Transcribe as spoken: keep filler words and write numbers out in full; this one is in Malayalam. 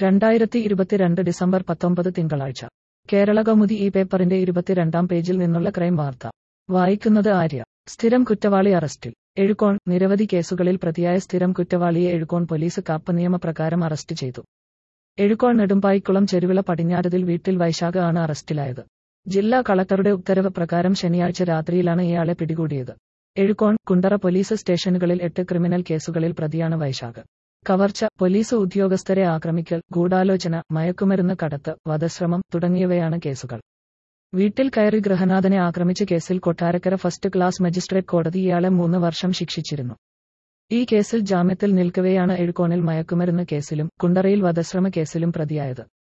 രണ്ടായിരത്തി ഇരുപത്തിരണ്ട് ഡിസംബർ പത്തൊമ്പത് തിങ്കളാഴ്ച കേരളകൗമുദി ഈ പേപ്പറിന്റെ ഇരുപത്തിരണ്ടാം പേജിൽ നിന്നുള്ള ക്രൈം വാർത്ത വായിക്കുന്നത് ആര്യ. സ്ഥിരം കുറ്റവാളി അറസ്റ്റിൽ. എഴുകോൺ. നിരവധി കേസുകളിൽ പ്രതിയായ സ്ഥിരം കുറ്റവാളിയെ എഴുകോൺ പോലീസ് കാപ്പ നിയമപ്രകാരം അറസ്റ്റ് ചെയ്തു. എഴുകോൺ നെടുമ്പായിക്കുളം ചെരുവിള പടിഞ്ഞാറതിൽ വീട്ടിൽ വൈശാഖ ആണ് അറസ്റ്റിലായത്. ജില്ലാ കളക്ടറുടെ ഉത്തരവ് പ്രകാരം ശനിയാഴ്ച രാത്രിയിലാണ് ഇയാളെ പിടികൂടിയത്. എഴുകോൺ, കുണ്ടറ പോലീസ് സ്റ്റേഷനുകളിൽ എട്ട് ക്രിമിനൽ കേസുകളിൽ പ്രതിയാണ് വൈശാഖ്. കവർച്ച, പോലീസ് ഉദ്യോഗസ്ഥരെ ആക്രമിക്കൽ, ഗൂഢാലോചന, മയക്കുമരുന്ന് കടത്ത്, വധശ്രമം തുടങ്ങിയവയാണ് കേസുകൾ. വീട്ടിൽ കയറി ഗൃഹനാഥനെ ആക്രമിച്ച കേസിൽ കൊട്ടാരക്കര ഫസ്റ്റ് ക്ലാസ് മജിസ്ട്രേറ്റ് കോടതി ഇയാളെ മൂന്ന് വർഷം ശിക്ഷിച്ചിരുന്നു. ഈ കേസിൽ ജാമ്യത്തിൽ നിൽക്കവെയാണ് എഴുകോണിൽ മയക്കുമരുന്ന് കേസിലും കുണ്ടറയിൽ വധശ്രമ കേസിലും പ്രതിയായത്.